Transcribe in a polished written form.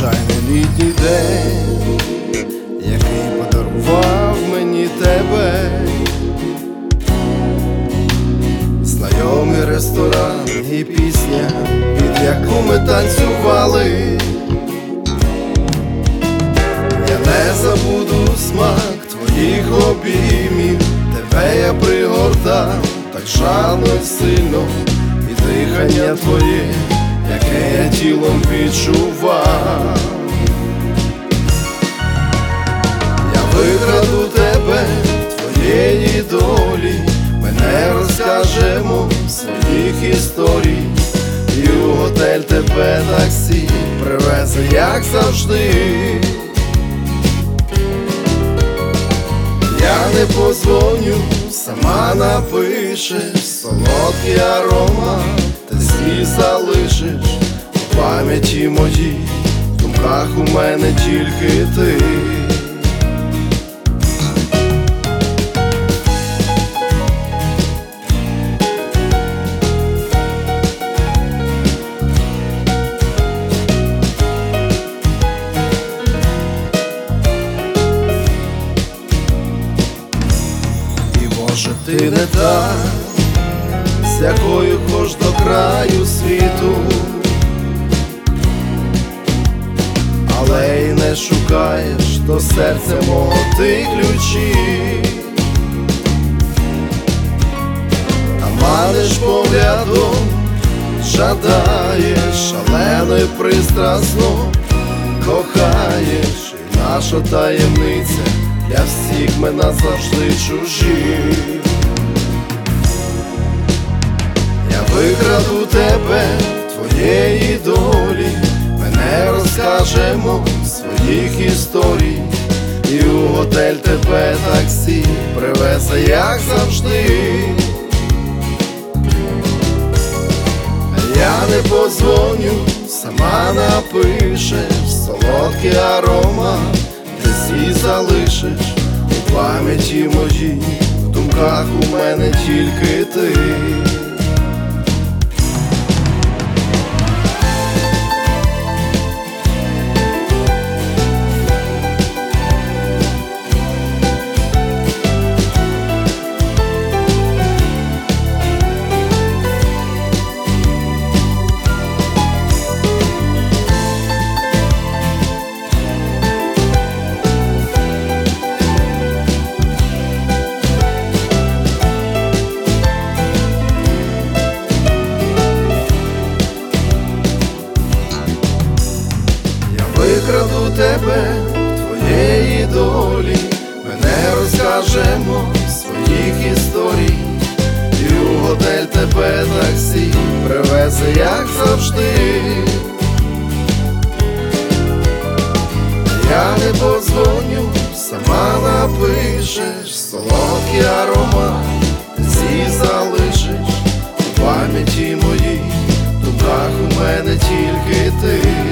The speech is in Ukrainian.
Звичайний літній день, який подарував мені тебе, знайомий ресторан і пісня, під яку ми танцювали. Я не забуду смак твоїх обіймів, тебе я пригортав так жадно й сильно, і дихання твоє, яке я тілом відчував. Я викраду тебе, твоєї долі, ми не розкажемо своїх історій, і у готель тебе таксі привезе, як завжди. Я не позвоню, сама напишеш солодкий аромат, ти свій залишиш у пам'яті моїй, в думках у мене тільки ти. Може, ти не та, з якою хоч до краю світу, але й не шукаєш до серця мого ти ключі, а маниш поглядом, жадаєш, шалено й пристрасно кохаєш, і наша таємниця для всіх ми назавжди чужі. Я викраду тебе, твоєї долі, ми не розкажемо своїх історій, і у готель тебе таксі привезе, як завжди. Я не позвоню, сама напишеш солодкий аромат, ти свій залишиш у пам'яті моїй, в думках у мене тільки ти. Викраду тебе, твоєї долі, ми не розкажемо своїх історій, і у готель тебе таксі привезе, як завжди. Я не позвоню, сама напишеш солодкий аромат, ти свій залишиш у пам'яті моїй, в думках у мене тільки ти.